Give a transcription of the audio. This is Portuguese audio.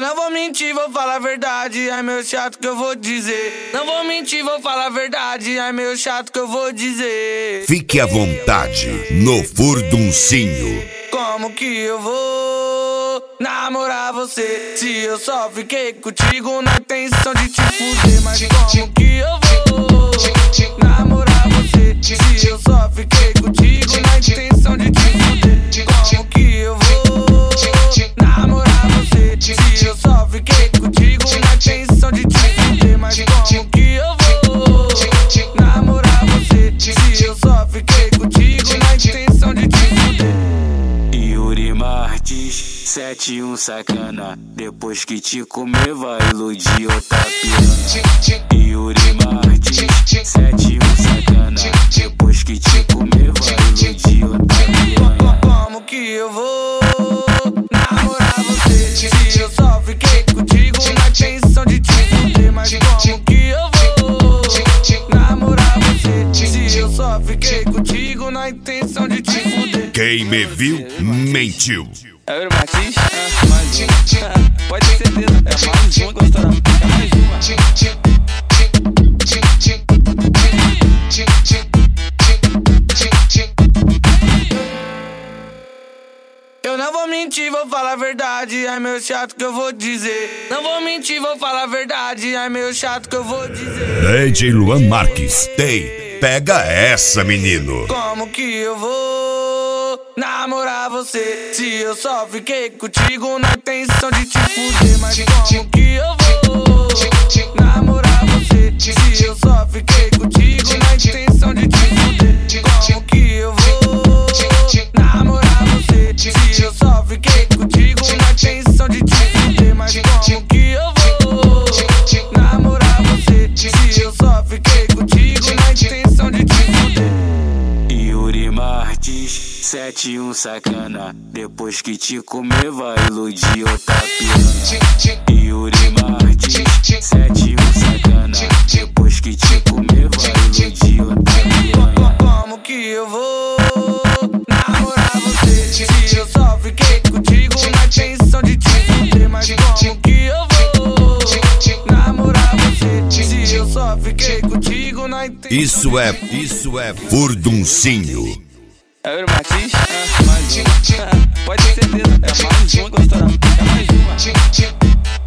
não vou mentir, vou falar a verdade, é meio chato que eu vou dizer. Não vou mentir, vou falar a verdade, é meio chato que eu vou dizer. Fique à vontade no Furduncinho. Como que eu vou namorar você se eu só fiquei contigo na intenção de te fuder? Mas como que eu vou namorar você se eu só fiquei contigo na intenção de te fuder? Como que eu vou namorar você se eu só fiquei contigo na intenção de te fuder? Mas como que eu vou namorar você se eu só fiquei contigo na intenção de te fuder? Yuri Martins, 71 sacana. Depois que te comer vai iludir outra piranha. Yuri Martins, 71 sacana. Depois que te comer vai iludir outra piranha. Como que eu vou namorar você se eu só fiquei contigo na intenção de te fuder? Mas como que eu vou namorar você se eu só fiquei contigo na intenção de te fuder? Quem me viu, mentiu. É o Yuri Martins? Mais um. Pode ter certeza, é mais um que eu estourando. É mais uma. Eu não vou mentir, vou falar a verdade, é meio chato que eu vou dizer. Não vou mentir, vou falar a verdade, é meio chato que eu vou dizer. DJ Luan Marques. Ei, pega essa, menino. Como que eu vou namorar você se eu só fiquei contigo na intenção de te fuder? Mas como que eu vou namorar você se eu só fiquei contigo na intenção de te fuder? Como que eu vou namorar você se eu só fiquei contigo na intenção de te fuder? Mas como que eu vou namorar você se eu só fiquei contigo na intenção de te fuder? Yuri Martins, 71 sacana. Depois que te comer vai iludir outra piranha. Yuri Martins, 71 sacana. Depois que te comer vai iludir outra piranha. Como que eu vou namorar você se eu só fiquei contigo na intenção de te fuder? Mas como que eu vou namorar você se eu só fiquei contigo na intenção? Isso é Furduncinho. É o Yuri Martins? Mais um. Pode ter certeza, é mais um que eu estourando. É mais uma.